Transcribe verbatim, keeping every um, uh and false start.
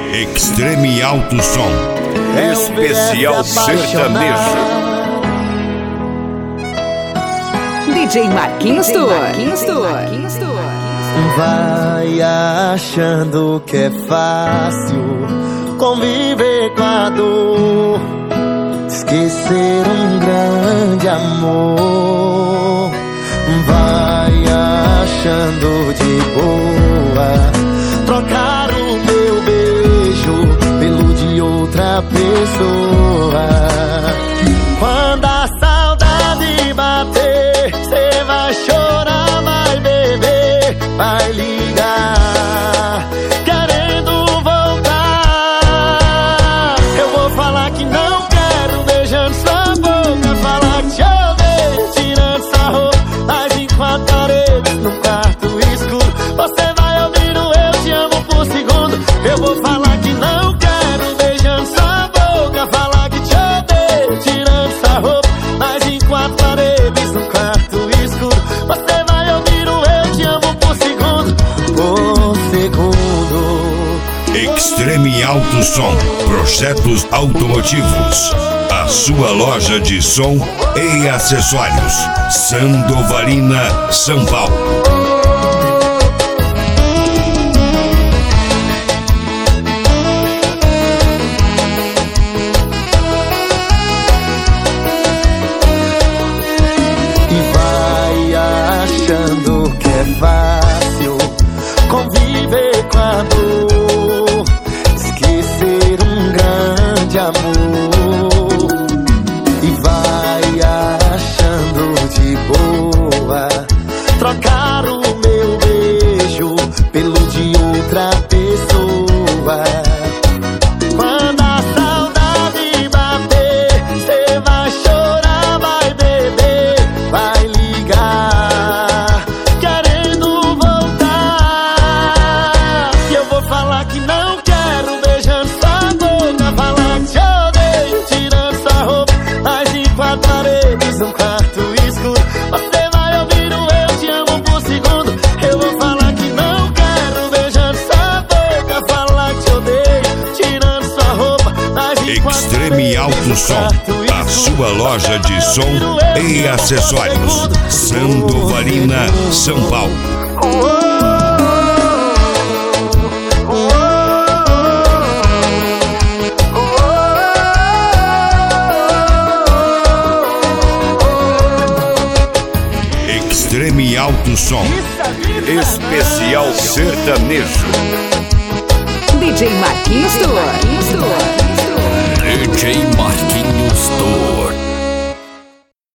Extreme Alto Som. Especial sertanejo. D J Marquinhos Tour. Marquinhos Tour. Vai achando que é fácil conviver com a dor, esquecer um grande amor. Vai achando de boa trocar o meu beijo pelo de outra pessoa. Quando a saudade bater, cê vai chorar, vai beber, vai ligar querendo voltar. Eu vou falar que não quero, beijando sua boca, falar que te odeio, tirando sua roupa, mas em quatro paredes, no quarto escuro, você vai ouvir o eu te amo por segundo. Eu vou falar que não quero, beijando sua boca, falar que te odeio, tirando sua roupa, mas em quatro paredes, no quarto escuro, você vai ouvir o eu te amo por segundo, por segundo. Extreme Alto Som, projetos automotivos. A sua loja de som e acessórios. Sandovalina, São Paulo. E vai achando que é fácil conviver com a dor, esquecer um grande amor. E vai achando de boa trocar o meu beijo pelo de outra pessoa. Quando a saudade bater, cê vai chorar, vai beber, vai ligar querendo voltar. E eu vou falar que não quero, beijando sua boca, falar que te odeio, tirando sua roupa, mas em quatro paredes, num quarto escuro, você vai ouvir o eu te amo por segundo. Eu vou falar que não quero, beijando sua boca, falar que te odeio, tirando sua roupa, mas em quatro Extreme Alto Som, a sua loja de som e acessórios. Sandovalina, São Paulo. Extreme Alto Som, especial sertanejo. D J Marquinhos Tour.